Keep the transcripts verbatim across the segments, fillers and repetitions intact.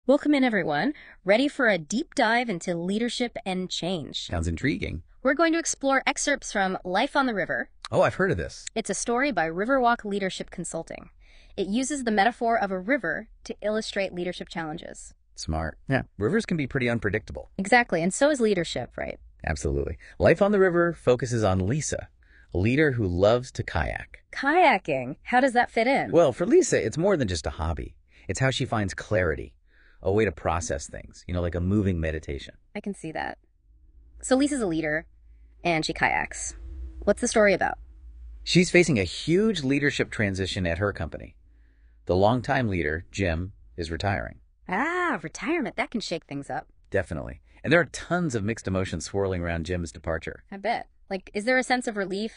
Welcome in, everyone. Ready for a deep dive into leadership and change. Sounds intriguing. We're going to explore excerpts from Life on the River. Oh, I've heard of this. It's a story by Riverwalk Leadership Consulting. It uses the metaphor of a river to illustrate leadership challenges. Smart. Yeah, rivers can be pretty unpredictable. Exactly, and so is leadership, right? Absolutely. Life on the River focuses on Lisa, a leader who loves to kayak. Kayaking, how does that fit in? Well, for Lisa, it's more than just a hobby. It's how she finds clarity, a way to process things, you know, like a moving meditation. I can see that. So Lisa's a leader, and she kayaks. What's the story about? She's facing a huge leadership transition at her company. The longtime leader, Jim, is retiring. Ah, retirement, that can shake things up. Definitely. And there are tons of mixed emotions swirling around Jim's departure. I bet. Like, is there a sense of relief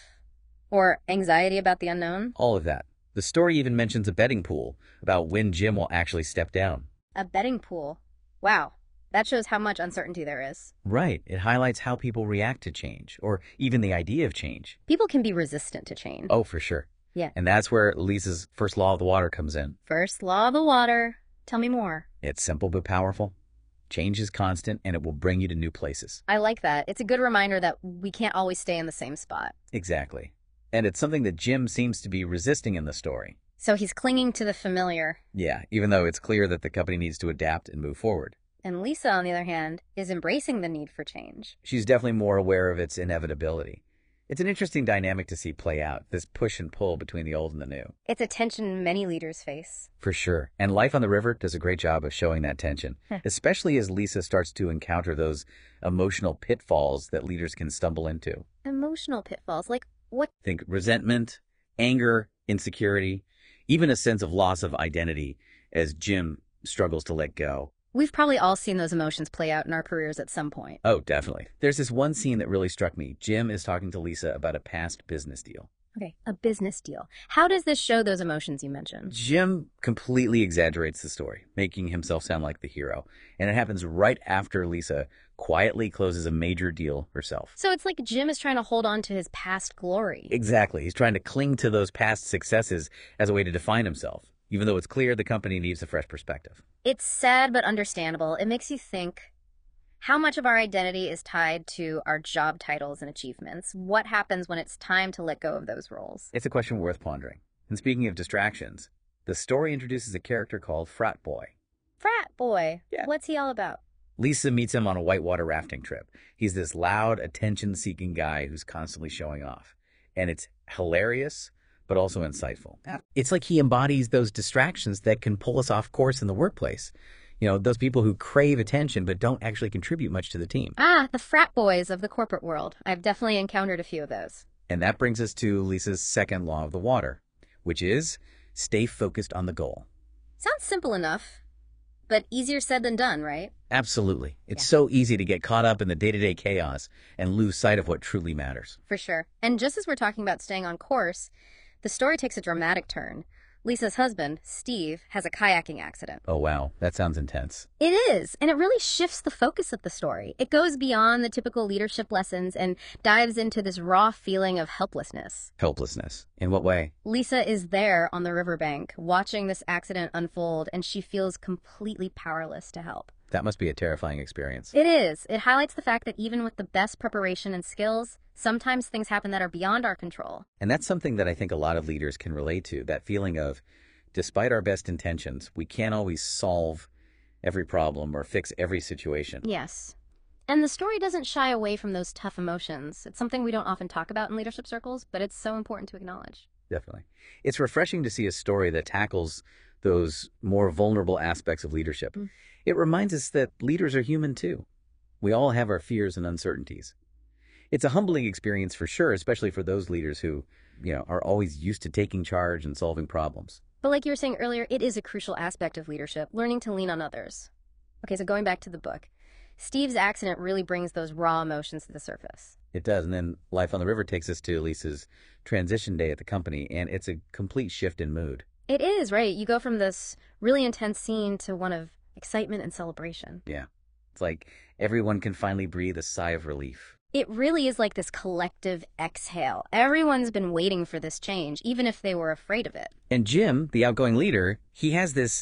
or anxiety about the unknown? All of that. The story even mentions a betting pool about when Jim will actually step down. A betting pool. Wow. That shows how much uncertainty there is. Right. It highlights how people react to change, or even the idea of change. People can be resistant to change. Oh, for sure. Yeah. And that's where Lisa's first law of the water comes in. First law of the water. Tell me more. It's simple but powerful. Change is constant, and it will bring you to new places. I like that. It's a good reminder that we can't always stay in the same spot. Exactly. And it's something that Jim seems to be resisting in the story. So he's clinging to the familiar. Yeah, even though it's clear that the company needs to adapt and move forward. And Lisa, on the other hand, is embracing the need for change. She's definitely more aware of its inevitability. It's an interesting dynamic to see play out, this push and pull between the old and the new. It's a tension many leaders face. For sure. And Life on the River does a great job of showing that tension, especially as Lisa starts to encounter those emotional pitfalls that leaders can stumble into. Emotional pitfalls, like what? Think resentment, anger, insecurity, even a sense of loss of identity as Jim struggles to let go. We've probably all seen those emotions play out in our careers at some point. Oh, definitely. There's this one scene that really struck me. Jim is talking to Lisa about a past business deal. Okay, a business deal. How does this show those emotions you mentioned? Jim completely exaggerates the story, making himself sound like the hero. And it happens right after Lisa quietly closes a major deal herself. So it's like Jim is trying to hold on to his past glory. Exactly. He's trying to cling to those past successes as a way to define himself, even though it's clear the company needs a fresh perspective. It's sad but understandable. It makes you think, how much of our identity is tied to our job titles and achievements? What happens when it's time to let go of those roles? It's a question worth pondering. And speaking of distractions, the story introduces a character called Frat Boy. Frat boy. Yeah. What's he all about? Lisa meets him on a whitewater rafting trip. He's this loud, attention-seeking guy who's constantly showing off. And it's hilarious, but also insightful. It's like he embodies those distractions that can pull us off course in the workplace. You know, those people who crave attention but don't actually contribute much to the team. Ah, the frat boys of the corporate world. I've definitely encountered a few of those. And that brings us to Lisa's second law of the water, which is stay focused on the goal. Sounds simple enough, but easier said than done, right? Absolutely. It's Yeah. so easy to get caught up in the day-to-day chaos and lose sight of what truly matters. For sure. And just as we're talking about staying on course, the story takes a dramatic turn. Lisa's husband, Steve, has a kayaking accident. Oh, wow. That sounds intense. It is, and it really shifts the focus of the story. It goes beyond the typical leadership lessons and dives into this raw feeling of helplessness. Helplessness. In what way? Lisa is there on the riverbank, watching this accident unfold, and she feels completely powerless to help. That must be a terrifying experience. It is. It highlights the fact that even with the best preparation and skills, sometimes things happen that are beyond our control. And that's something that I think a lot of leaders can relate to, that feeling of, despite our best intentions, we can't always solve every problem or fix every situation. Yes. And the story doesn't shy away from those tough emotions. It's something we don't often talk about in leadership circles, but it's so important to acknowledge. Definitely. It's refreshing to see a story that tackles those more vulnerable aspects of leadership. Mm. It reminds us that leaders are human too. We all have our fears and uncertainties. It's a humbling experience for sure, especially for those leaders who, you know, are always used to taking charge and solving problems. But like you were saying earlier, it is a crucial aspect of leadership, learning to lean on others. Okay, so going back to the book, Steve's accident really brings those raw emotions to the surface. It does. And then Life on the River takes us to Lisa's transition day at the company, and it's a complete shift in mood. It is, right? You go from this really intense scene to one of excitement and celebration. Yeah. It's like everyone can finally breathe a sigh of relief. It really is like this collective exhale. Everyone's been waiting for this change, even if they were afraid of it. And Jim, the outgoing leader, he has this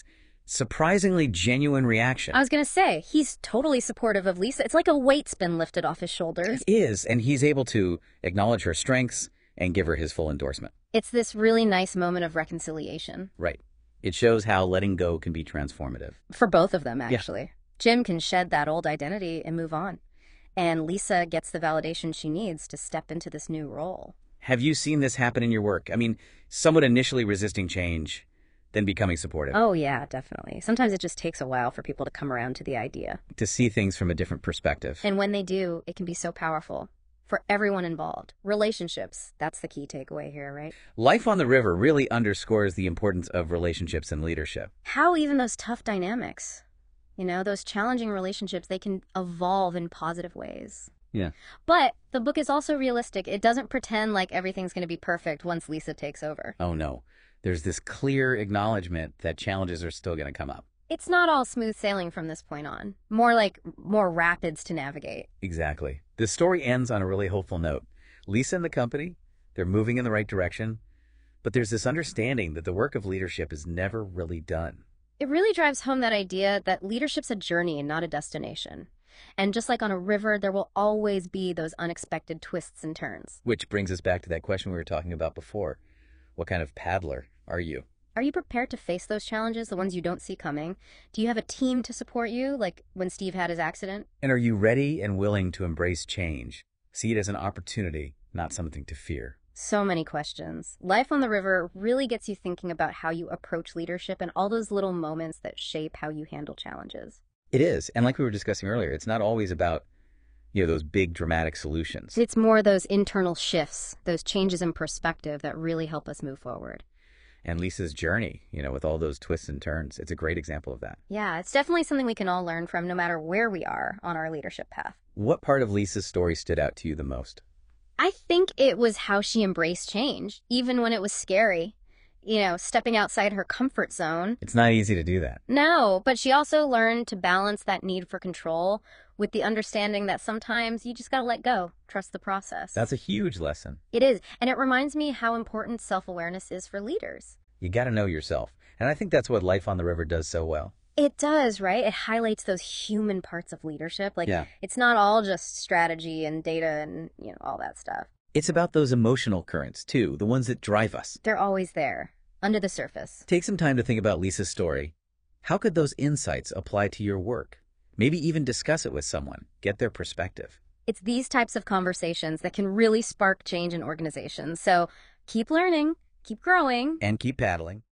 surprisingly genuine reaction. I was going to say, he's totally supportive of Lisa. It's like a weight's been lifted off his shoulders. It is, and he's able to acknowledge her strengths and give her his full endorsement. It's this really nice moment of reconciliation. Right. It shows how letting go can be transformative. For both of them, actually. Yeah. Jim can shed that old identity and move on. And Lisa gets the validation she needs to step into this new role. Have you seen this happen in your work? I mean, someone initially resisting change, then becoming supportive. Oh, yeah, definitely. Sometimes it just takes a while for people to come around to the idea. To see things from a different perspective. And when they do, it can be so powerful. For everyone involved. Relationships, that's the key takeaway here, right? Life on the River really underscores the importance of relationships and leadership. How even those tough dynamics, you know, those challenging relationships, they can evolve in positive ways. Yeah. But the book is also realistic. It doesn't pretend like everything's going to be perfect once Lisa takes over. Oh, no. There's this clear acknowledgement that challenges are still going to come up. It's not all smooth sailing from this point on. More like more rapids to navigate. Exactly. The story ends on a really hopeful note. Lisa and the company, they're moving in the right direction, but there's this understanding that the work of leadership is never really done. It really drives home that idea that leadership's a journey and not a destination. And just like on a river, there will always be those unexpected twists and turns. Which brings us back to that question we were talking about before. What kind of paddler are you? Are you prepared to face those challenges, the ones you don't see coming? Do you have a team to support you, like when Steve had his accident? And are you ready and willing to embrace change? See it as an opportunity, not something to fear. So many questions. Life on the River really gets you thinking about how you approach leadership and all those little moments that shape how you handle challenges. It is. And like we were discussing earlier, it's not always about, you know, those big dramatic solutions. It's more those internal shifts, those changes in perspective that really help us move forward. And Lisa's journey, you know, with all those twists and turns, it's a great example of that. Yeah, it's definitely something we can all learn from no matter where we are on our leadership path. What part of Lisa's story stood out to you the most? I think it was how she embraced change, even when it was scary. You know, stepping outside her comfort zone. It's not easy to do that. No, but she also learned to balance that need for control with the understanding that sometimes you just got to let go, trust the process. That's a huge lesson. It is, and it reminds me how important self-awareness is for leaders. You got to know yourself, and I think that's what Life on the River does so well. It does, right? It highlights those human parts of leadership. Like, yeah. It's not all just strategy and data and, you know, all that stuff. It's about those emotional currents, too, the ones that drive us. They're always there, under the surface. Take some time to think about Lisa's story. How could those insights apply to your work? Maybe even discuss it with someone. Get their perspective. It's these types of conversations that can really spark change in organizations. So keep learning, keep growing, and keep paddling.